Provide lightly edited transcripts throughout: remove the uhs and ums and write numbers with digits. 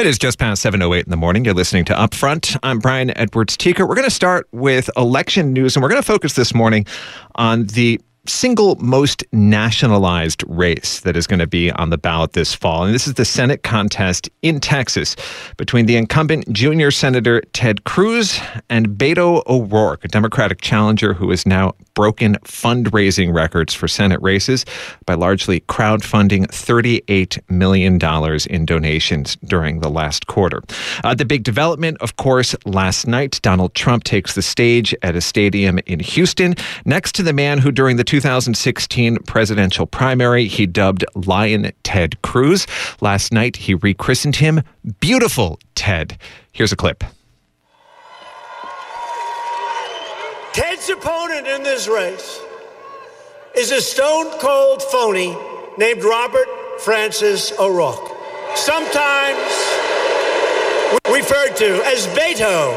It is just past 7:08 in the morning. You're listening to Upfront. I'm Brian Edwards-Teeker. We're going to start with election news, and we're going to focus this morning on the single most nationalized race that is going to be on the ballot this fall. And this is the Senate contest in Texas between the incumbent junior Senator Ted Cruz and Beto O'Rourke, a Democratic challenger who has now broken fundraising records for Senate races by largely crowdfunding $38 million in donations during the last quarter. The big development, of course, last night, Donald Trump takes the stage at a stadium in Houston next to the man who during the 2016 presidential primary he dubbed Lion Ted Cruz. Last night, he rechristened him Beautiful Ted. Here's a clip. Ted's opponent in this race is a stone-cold phony named Robert Francis O'Rourke, sometimes referred to as Beto.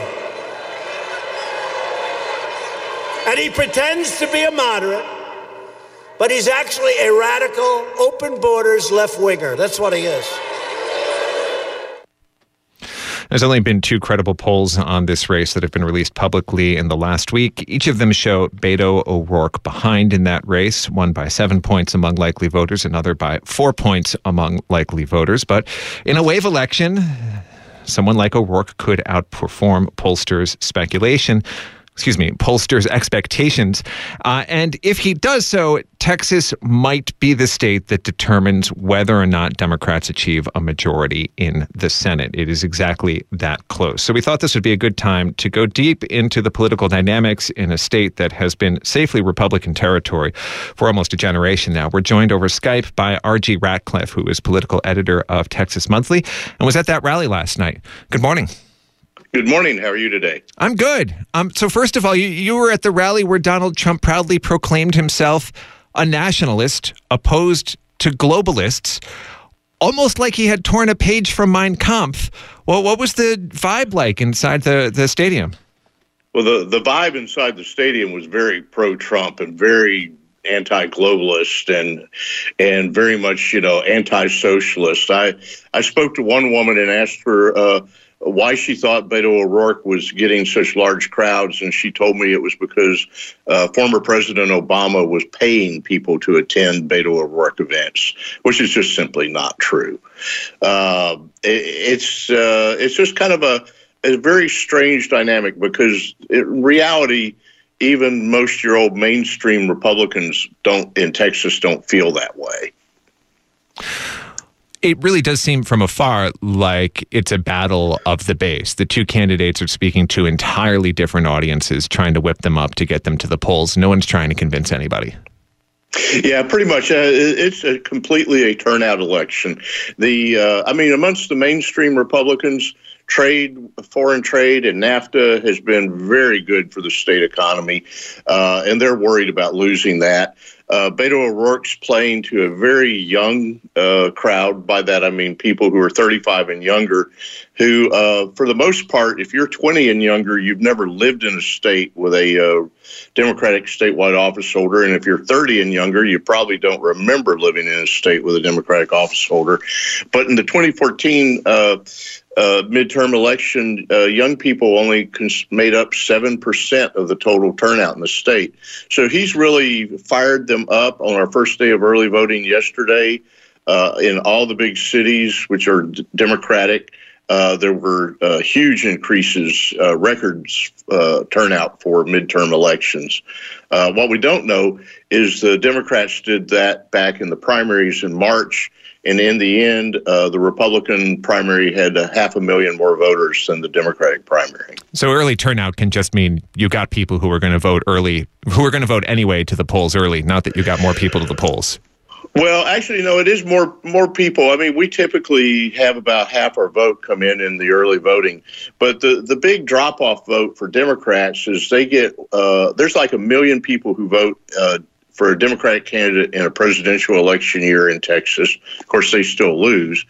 And he pretends to be a moderate, but he's actually a radical, open borders left-winger. That's what he is. There's only been two credible polls on this race that have been released publicly in the last week. Each of them show Beto O'Rourke behind in that race, one by 7 points among likely voters, another by 4 points among likely voters. But in a wave election, someone like O'Rourke could outperform pollsters' expectations. And if he does so, Texas might be the state that determines whether or not Democrats achieve a majority in the Senate. It is exactly that close. So we thought this would be a good time to go deep into the political dynamics in a state that has been safely Republican territory for almost a generation now. We're joined over Skype by R.G. Ratcliffe, who is political editor of Texas Monthly and was at that rally last night. Good morning. Good morning. How are you today? I'm good. So first of all, you were at the rally where Donald Trump proudly proclaimed himself a nationalist, opposed to globalists, almost like he had torn a page from Mein Kampf. Well, what was the vibe like inside the stadium? Well, the vibe inside the stadium was very pro-Trump and very anti-globalist and very much, anti-socialist. I spoke to one woman and asked her why she thought Beto O'Rourke was getting such large crowds, and she told me it was because former President Obama was paying people to attend Beto O'Rourke events, which is just simply not true. It's just kind of a very strange dynamic because in reality, even most your old mainstream Republicans in Texas don't feel that way. It really does seem from afar like it's a battle of the base. The two candidates are speaking to entirely different audiences, trying to whip them up to get them to the polls. No one's trying to convince anybody. Yeah, pretty much. It's completely a turnout election. Amongst the mainstream Republicans, foreign trade and NAFTA has been very good for the state economy, and they're worried about losing that. Beto O'Rourke's playing to a very young crowd. By that, I mean people who are 35 and younger, who, for the most part, if you're 20 and younger, you've never lived in a state with a Democratic statewide office holder. And if you're 30 and younger, you probably don't remember living in a state with a Democratic office holder. But in the 2014 midterm election, young people only made up 7% of the total turnout in the state. So he's really fired them up on our first day of early voting yesterday. In all the big cities, which are Democratic, there were huge increases, records turnout for midterm elections. What we don't know is the Democrats did that back in the primaries in March. And in the end, the Republican primary had 500,000 more voters than the Democratic primary. So early turnout can just mean you got people who are going to vote early, who are going to vote anyway to the polls early, not that you got more people to the polls. Well, actually, no, it is more people. I mean, we typically have about half our vote come in the early voting. But the big drop-off vote for Democrats is they get there's like 1 million people who vote for a Democratic candidate in a presidential election year in Texas. Of course, they still lose.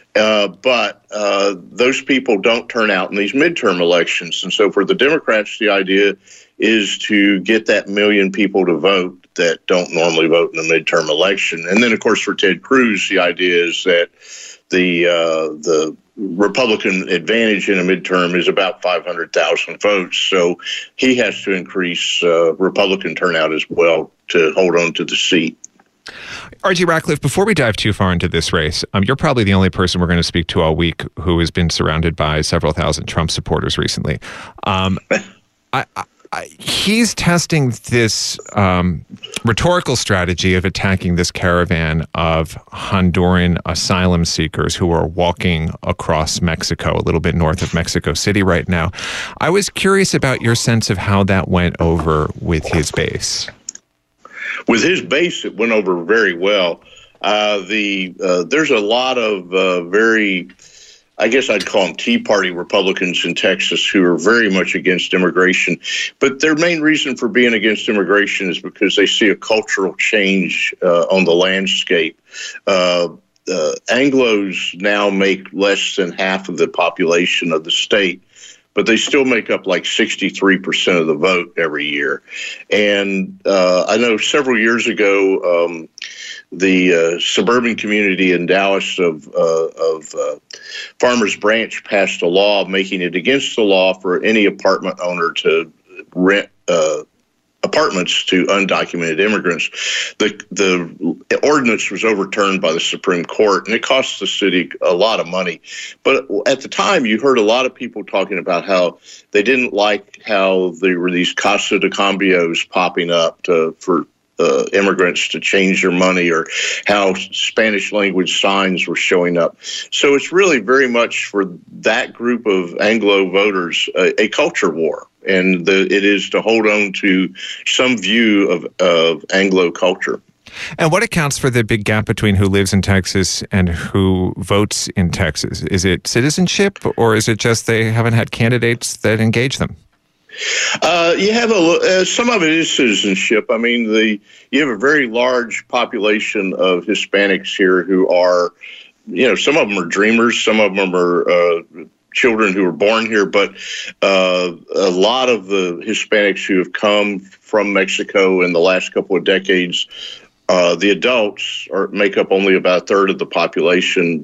But those people don't turn out in these midterm elections. And so for the Democrats, the idea is to get that 1 million people to vote that don't normally vote in the midterm election. And then, of course, for Ted Cruz, the idea is that the Republican advantage in a midterm is about 500,000 votes. So he has to increase Republican turnout as well to hold on to the seat. R.G. Ratcliffe, before we dive too far into this race, you're probably the only person we're going to speak to all week who has been surrounded by several thousand Trump supporters recently. He's testing this rhetorical strategy of attacking this caravan of Honduran asylum seekers who are walking across Mexico, a little bit north of Mexico City right now. I was curious about your sense of how that went over with his base. With his base, it went over very well. There's a lot of very, I guess I'd call them Tea Party Republicans in Texas who are very much against immigration. But their main reason for being against immigration is because they see a cultural change on the landscape. Anglos now make less than half of the population of the state, but they still make up like 63% of the vote every year. And I know several years ago, the suburban community in Dallas of Farmers Branch passed a law making it against the law for any apartment owner to rent apartments to undocumented immigrants. The ordinance was overturned by the Supreme Court, and it cost the city a lot of money. But at the time, you heard a lot of people talking about how they didn't like how there were these Casa de Cambios popping up for immigrants to change their money, or how Spanish language signs were showing up. So it's really very much for that group of Anglo voters a culture war. And it is to hold on to some view of Anglo culture. And what accounts for the big gap between who lives in Texas and who votes in Texas? Is it citizenship, or is it just they haven't had candidates that engage them? You have some of it is citizenship. I mean, you have a very large population of Hispanics here who are, some of them are dreamers, some of them are children who were born here, but a lot of the Hispanics who have come from Mexico in the last couple of decades, the adults make up only about a third of the population,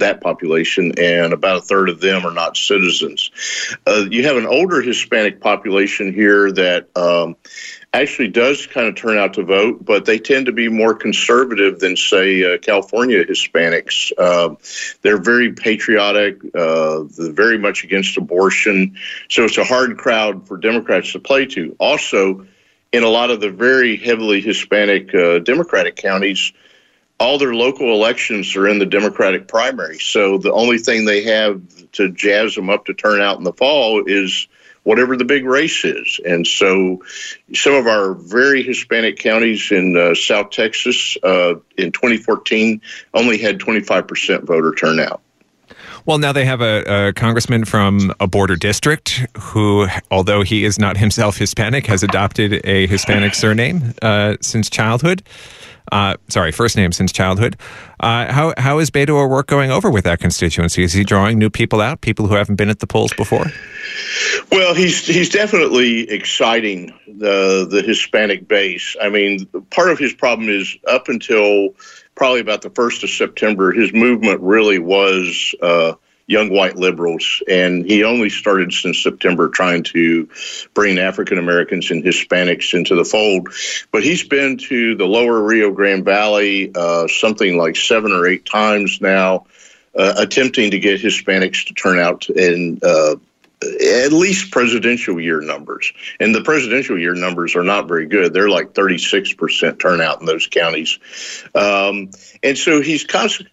and about a third of them are not citizens. You have an older Hispanic population here that actually does kind of turn out to vote, but they tend to be more conservative than, say, California Hispanics. They're very patriotic, they're very much against abortion. So it's a hard crowd for Democrats to play to. Also, in a lot of the very heavily Hispanic Democratic counties, all their local elections are in the Democratic primary. So the only thing they have to jazz them up to turn out in the fall is whatever the big race is. And so some of our very Hispanic counties in South Texas in 2014 only had 25% voter turnout. Well, now they have a congressman from a border district who, although he is not himself Hispanic, has adopted a Hispanic surname since childhood. First name since childhood. How is Beto O'Rourke going over with that constituency? Is he drawing new people out, people who haven't been at the polls before? Well, he's definitely exciting the Hispanic base. I mean, part of his problem is up until probably about the 1st of September, his movement really was young white liberals, and he only started since September trying to bring African Americans and Hispanics into the fold. But he's been to the lower Rio Grande Valley something like 7 or 8 times now, attempting to get Hispanics to turn out in at least presidential year numbers. And the presidential year numbers are not very good. They're like 36% turnout in those counties. And so he's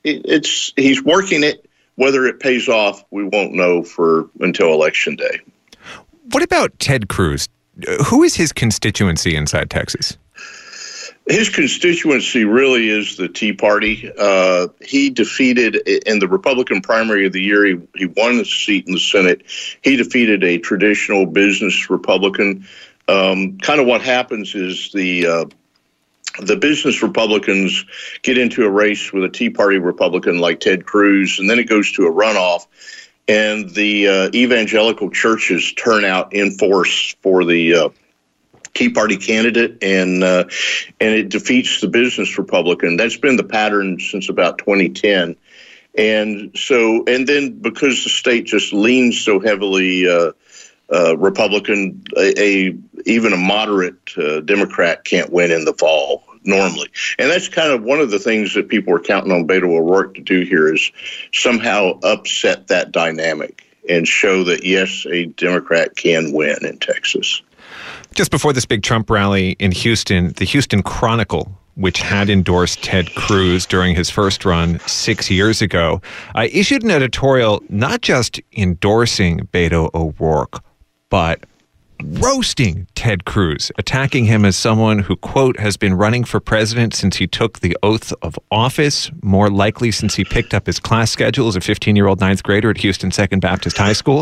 working it. Whether it pays off, we won't know until Election Day. What about Ted Cruz? Who is his constituency inside Texas? His constituency really is the Tea Party. He defeated, in the Republican primary of the year, he won a seat in the Senate. He defeated a traditional business Republican. Kind of what happens is the business Republicans get into a race with a Tea Party Republican like Ted Cruz, and then it goes to a runoff, and the evangelical churches turn out in force for the Tea Party candidate, and it defeats the business Republican. That's been the pattern since about 2010. And then because the state just leans so heavily Republican, even a moderate Democrat can't win in the fall normally. And that's kind of one of the things that people are counting on Beto O'Rourke to do here, is somehow upset that dynamic and show that, yes, a Democrat can win in Texas. Just before this big Trump rally in Houston, the Houston Chronicle, which had endorsed Ted Cruz during his first run 6 years ago, issued an editorial not just endorsing Beto O'Rourke, but roasting Ted Cruz, attacking him as someone who, quote, has been running for president since he took the oath of office, more likely since he picked up his class schedule as a 15-year-old ninth grader at Houston Second Baptist High School.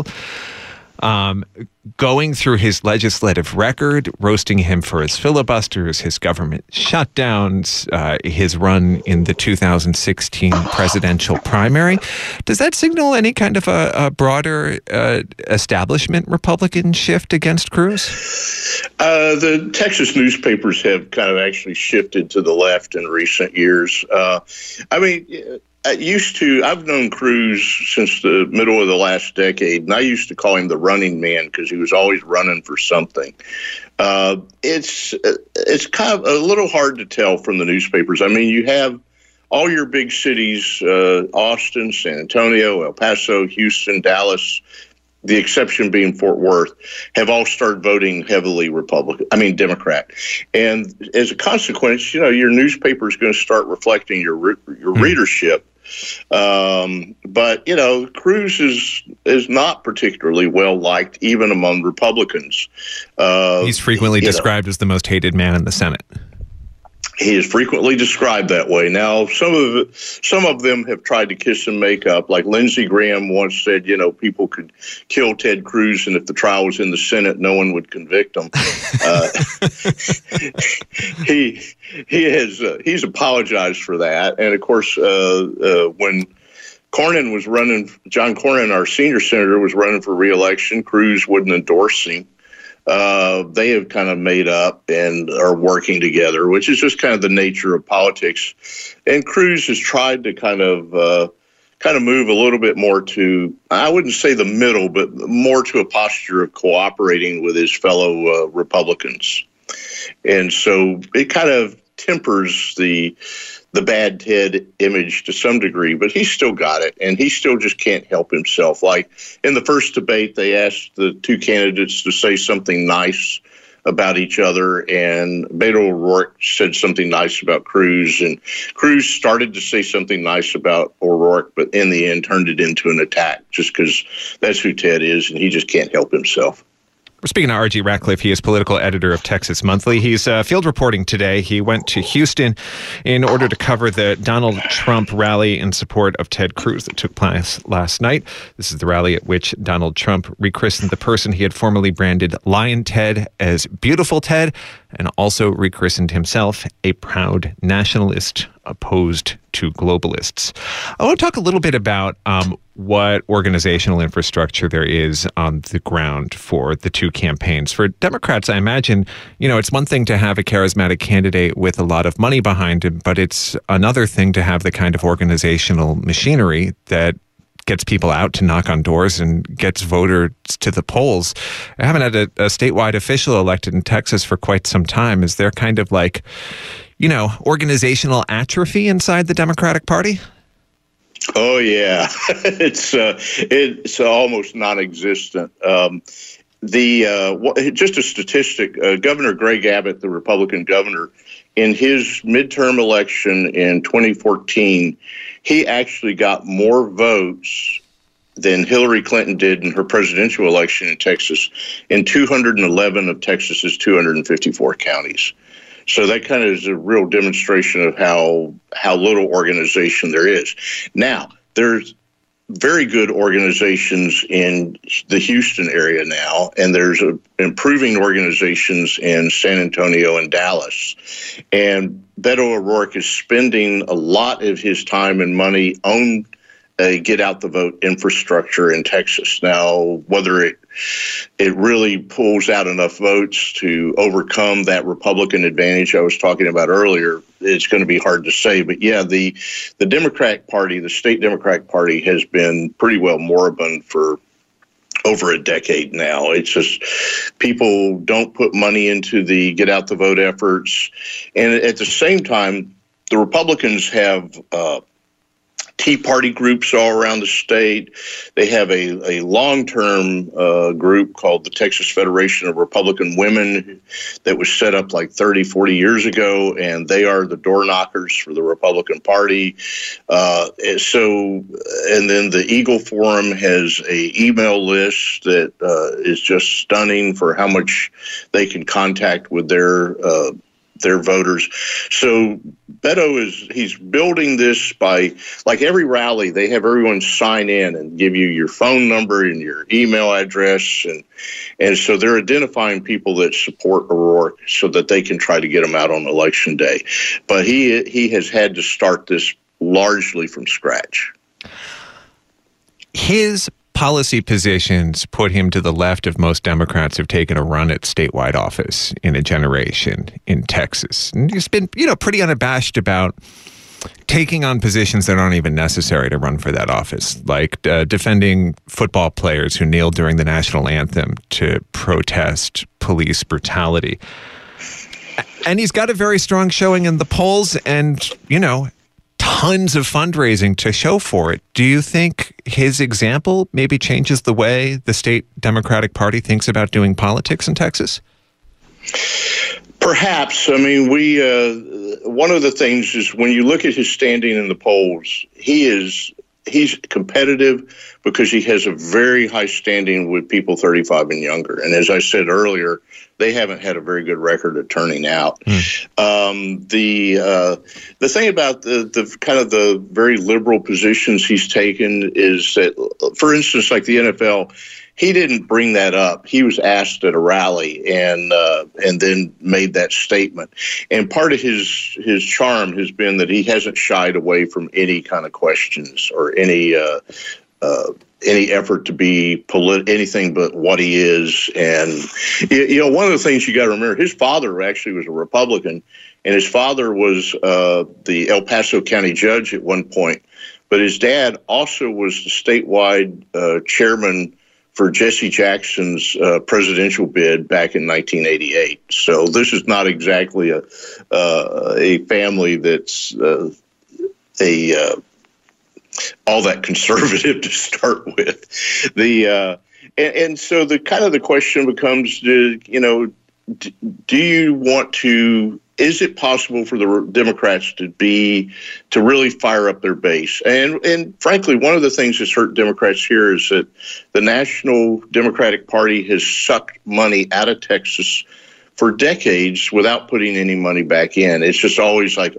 Going through his legislative record, roasting him for his filibusters, his government shutdowns, his run in the 2016 presidential primary. Does that signal any kind of a broader establishment Republican shift against Cruz? The Texas newspapers have kind of actually shifted to the left in recent years. I've known Cruz since the middle of the last decade, and I used to call him the running man because he was always running for something. It's kind of a little hard to tell from the newspapers. I mean, you have all your big cities, Austin, San Antonio, El Paso, Houston, Dallas, the exception being Fort Worth, have all started voting heavily Democrat. And as a consequence, your newspaper is going to start reflecting your readership. But Cruz is not particularly well liked even among Republicans. He's frequently described as the most hated man in the Senate. He is frequently described that way. Now, some of them have tried to kiss and make up. Like Lindsey Graham once said, people could kill Ted Cruz, and if the trial was in the Senate, no one would convict him. He's apologized for that. And of course, when Cornyn was running, John Cornyn, our senior senator, was running for re-election, Cruz wouldn't endorse him. They have kind of made up and are working together, which is just kind of the nature of politics. And Cruz has tried to kind of move a little bit more to, I wouldn't say the middle, but more to a posture of cooperating with his fellow Republicans. And so it kind of tempers the bad Ted image to some degree, but he's still got it, and he still just can't help himself. Like in the first debate, they asked the two candidates to say something nice about each other, and Beto O'Rourke said something nice about Cruz, and Cruz started to say something nice about O'Rourke, but in the end turned it into an attack just because that's who Ted is, and he just can't help himself. We're speaking to R.G. Ratcliffe. He is political editor of Texas Monthly. He's field reporting today. He went to Houston in order to cover the Donald Trump rally in support of Ted Cruz that took place last night. This is the rally at which Donald Trump rechristened the person he had formerly branded Lion Ted as Beautiful Ted, and also rechristened himself a proud nationalist opposed to globalists. I want to talk a little bit about what organizational infrastructure there is on the ground for the two campaigns. For Democrats, I imagine, it's one thing to have a charismatic candidate with a lot of money behind him, but it's another thing to have the kind of organizational machinery that gets people out to knock on doors and gets voters to the polls. I haven't had a statewide official elected in Texas for quite some time. Is there kind of like, organizational atrophy inside the Democratic Party? Oh yeah, it's almost non-existent. Just a statistic: Governor Greg Abbott, the Republican governor, in his midterm election in 2014, he actually got more votes than Hillary Clinton did in her presidential election in Texas in 211 of Texas's 254 counties. So that kind of is a real demonstration of how little organization there is. Now, there's very good organizations in the Houston area now, and there's improving organizations in San Antonio and Dallas. And Beto O'Rourke is spending a lot of his time and money on a get out the vote infrastructure in Texas. Now, whether it really pulls out enough votes to overcome that Republican advantage I was talking about earlier, it's going to be hard to say. But yeah, the Democratic Party, the state Democratic Party, has been pretty well moribund for over a decade now. It's just people don't put money into the get out the vote efforts. And at the same time, the Republicans have Tea Party groups all around the state. They have a long-term group called the Texas Federation of Republican Women that was set up like 30, 40 years ago, and they are the door knockers for the Republican Party. And then the Eagle Forum has a email list that is just stunning for how much they can contact with their voters. So Beto he's building this by, like every rally, they have everyone sign in and give you your phone number and your email address. And so they're identifying people that support O'Rourke so that they can try to get them out on election day. But he has had to start this largely from scratch. His policy positions put him to the left of most Democrats who've taken a run at statewide office in a generation in Texas. And he's been, pretty unabashed about taking on positions that aren't even necessary to run for that office, like defending football players who kneel during the national anthem to protest police brutality. And he's got a very strong showing in the polls and, tons of fundraising to show for it. Do you think his example maybe changes the way the state Democratic Party thinks about doing politics in Texas? Perhaps. I mean, one of the things is when you look at his standing in the polls, he's competitive because he has a very high standing with people 35 and younger. And as I said earlier, they haven't had a very good record of turning out. The thing about the kind of the very liberal positions he's taken is that, for instance, like the NFL, he didn't bring that up. He was asked at a rally and then made that statement. And part of his charm has been that he hasn't shied away from any kind of questions or any effort to be anything but what he is. And, one of the things you got to remember, his father actually was a Republican, and his father was the El Paso County judge at one point. But his dad also was the statewide chairman for Jesse Jackson's presidential bid back in 1988. So this is not exactly a family that's all that conservative to start with. And so the kind of the question becomes, do you want to? Is it possible for the Democrats to really fire up their base? And frankly, one of the things that's hurt Democrats here is that the National Democratic Party has sucked money out of Texas for decades without putting any money back in. It's just always like,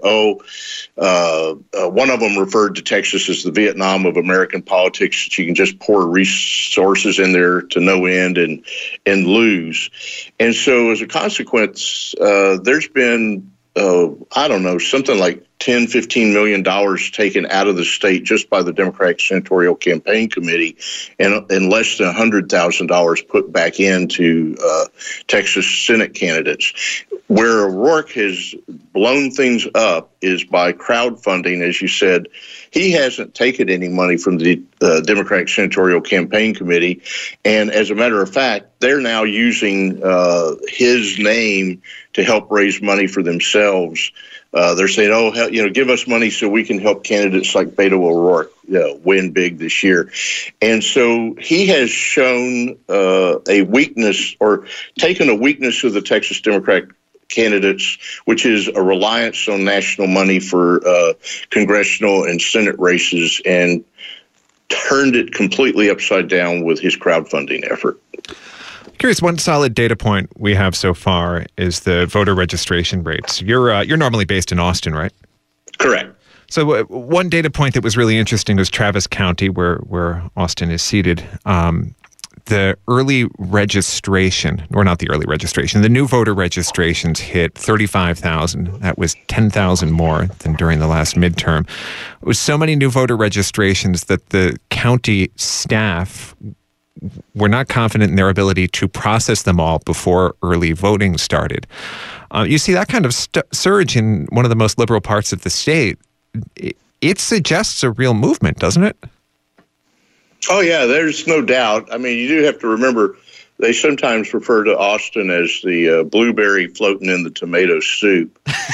one of them referred to Texas as the Vietnam of American politics, that you can just pour resources in there to no end and lose. And so as a consequence, there's been, something like $10, $15 million taken out of the state just by the Democratic Senatorial Campaign Committee, and less than $100,000 put back into Texas Senate candidates. Where O'Rourke has blown things up is by crowdfunding, as you said. He hasn't taken any money from the Democratic Senatorial Campaign Committee. And as a matter of fact, they're now using his name to help raise money for themselves. They're saying, give us money so we can help candidates like Beto O'Rourke win big this year. And so he has shown a weakness, or taken a weakness of the Texas Democratic candidates, which is a reliance on national money for congressional and Senate races, and turned it completely upside down with his crowdfunding effort. Curious, one solid data point we have so far is the voter registration rates. You're normally based in Austin, right? Correct. So one data point that was really interesting was Travis County, where Austin is seated. the early registration, or not the early registration, the new voter registrations hit 35,000. That was 10,000 more than during the last midterm. It was so many new voter registrations that the county staff were not confident in their ability to process them all before early voting started. You see that kind of surge in one of the most liberal parts of the state. It suggests a real movement, doesn't it? Oh, yeah, there's no doubt. I mean, you do have to remember, they sometimes refer to Austin as the blueberry floating in the tomato soup.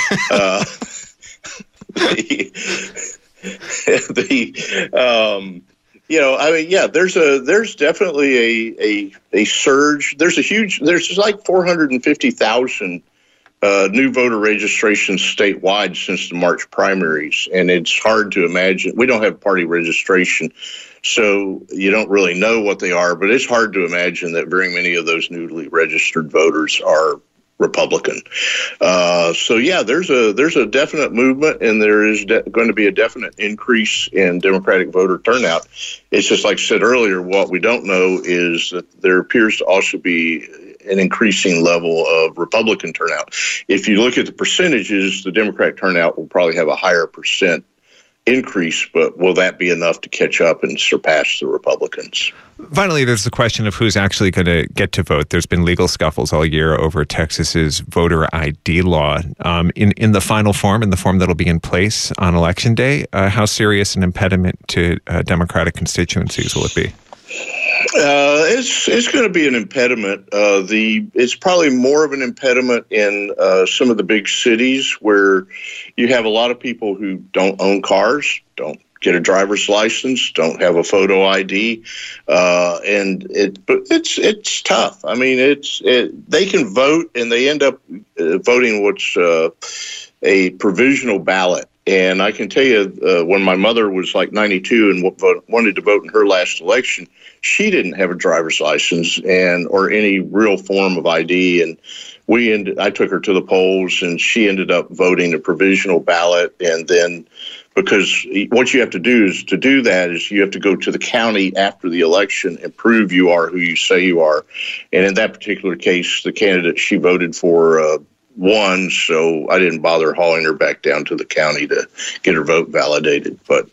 There's definitely a surge. There's like 450,000 new voter registrations statewide since the March primaries, and it's hard to imagine. We don't have party registration, so you don't really know what they are, but it's hard to imagine that very many of those newly registered voters are Republican. There's a definite movement, and there is going to be a definite increase in Democratic voter turnout. It's just like I said earlier, what we don't know is that there appears to also be an increasing level of Republican turnout. If you look at the percentages, the Democratic turnout will probably have a higher percent increase, but will that be enough to catch up and surpass the Republicans? Finally, there's the question of who's actually going to get to vote. There's been legal scuffles all year over Texas's voter ID law. In the final form, in the form that'll be in place on Election Day, how serious an impediment to Democratic constituencies will it be? It's going to be an impediment. It's probably more of an impediment in some of the big cities where you have a lot of people who don't own cars, don't get a driver's license, don't have a photo ID, but it's tough. I mean, they can vote, and they end up voting what's a provisional ballot. And I can tell you, when my mother was like 92 and wanted to vote in her last election, she didn't have a driver's license or any real form of ID. And I took her to the polls, and she ended up voting a provisional ballot. And then, because what you have to do is you have to go to the county after the election and prove you are who you say you are. And in that particular case, the candidate she voted for won, so I didn't bother hauling her back down to the county to get her vote validated. But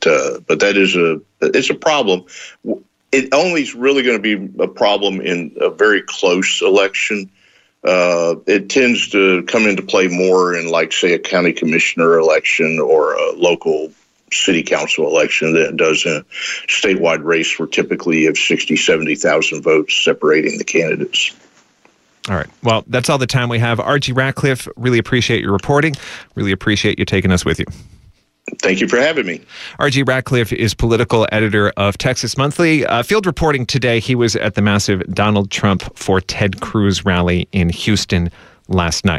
it's a problem. It only is really going to be a problem in a very close election. It tends to come into play more in, like, say, a county commissioner election or a local city council election than it does in a statewide race where typically you have 60,000, 70,000 votes separating the candidates. All right. Well, that's all the time we have. R.G. Ratcliffe, really appreciate your reporting. Really appreciate you taking us with you. Thank you for having me. R.G. Ratcliffe is political editor of Texas Monthly. Field reporting today, he was at the massive Donald Trump for Ted Cruz rally in Houston last night.